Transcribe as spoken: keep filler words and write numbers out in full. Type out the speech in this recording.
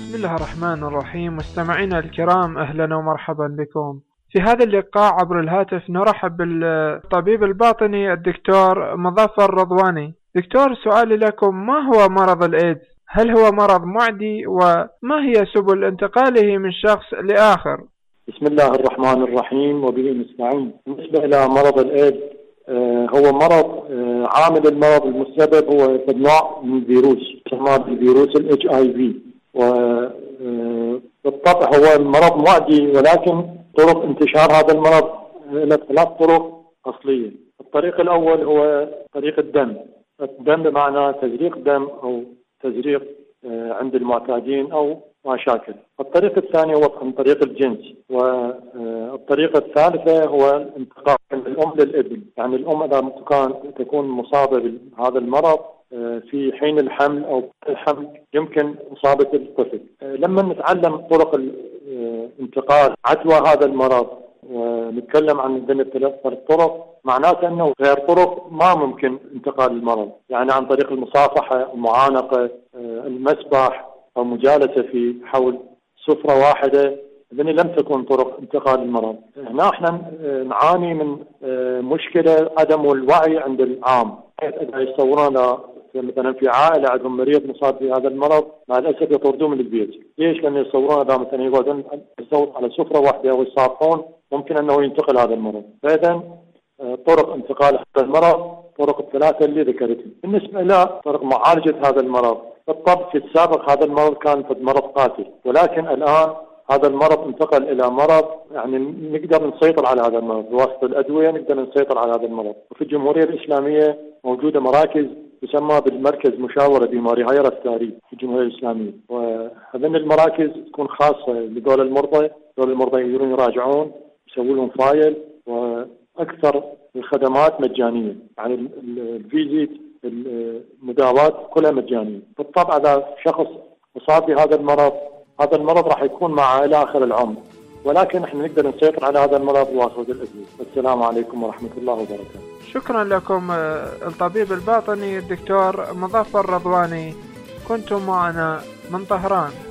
بسم الله الرحمن الرحيم. مستمعينا الكرام، أهلا ومرحبا بكم في هذا اللقاء عبر الهاتف. نرحب بالطبيب الباطني الدكتور مظفر رضواني. دكتور، سؤالي لكم: ما هو مرض الإيدز؟ هل هو مرض معدي؟ وما هي سبل انتقاله من شخص لآخر؟ بسم الله الرحمن الرحيم وبه نستعين. بالنسبة إلى مرض الإيدز، آه هو مرض آه عامل المرض المسبب هو نوع من الفيروس يسمى بالفيروس ال إتش آي في، وبالطبع هو مرض معدي، ولكن طرق انتشار هذا المرض له ثلاث طرق أصلية. الطريق الأول هو طريق الدم. الدم بمعنى تزريق دم أو تزريق آه عند المعتادين أو مشاكل. الطريقة الثانية هو عن طريق الجنس، والطريقة الثالثة هو الانتقال من الأم للابن. يعني الأم إذا كان تكون مصابة بهذا المرض في حين الحمل أو الحمل يمكن إصابة الطفل. لما نتعلم طرق انتقال عدوى هذا المرض ونتكلم عن ضمن الثلاث طرق، معناته أنه غير طرق ما ممكن انتقال المرض، يعني عن طريق المصافحة، المعانقة، المسبح أو مجالسة في حول سفرة واحدة، لأن لم تكن طرق انتقال المرض. هنا احنا نعاني من مشكلة عدم الوعي عند العام، إذا يصورون مثلا في عائلة عندهم مريض مصاب بهذا المرض، مع الأسف يطردوه من البيت. ليش؟ لأن يصورون إذا مثلا يقعدون يصور على سفرة واحدة ويصافحون، ممكن أنه ينتقل هذا المرض. فإذا طرق انتقال هذا المرض طرق الثلاثة اللي ذكرتهم. بالنسبة إلى طرق معالجة هذا المرض، بالطبع في السابق هذا المرض كان مرض قاتل، ولكن الآن هذا المرض انتقل إلى مرض يعني نقدر نسيطر على هذا المرض بواسطة الأدوية، نقدر نسيطر على هذا المرض. وفي الجمهورية الإسلامية موجودة مراكز يسمى بالمركز مشاورة بيماري هاي رفتاري في الجمهورية الإسلامية، وهذين المراكز تكون خاصة لدول المرضى. دول المرضى يقدرون يراجعون، يسوون لهم فايل، وأكثر الخدمات مجانية، يعني الفيزيت، المداواة كلها مجانية. بالطبع إذا شخص مصاب بهذا المرض، هذا المرض راح يكون معه إلى آخر العمر، ولكن احنا نقدر نسيطر على هذا المرض بواسطة الأدوية. السلام عليكم ورحمة الله وبركاته. شكرا لكم الطبيب الباطني الدكتور مظفر رضواني، كنتم معنا من طهران.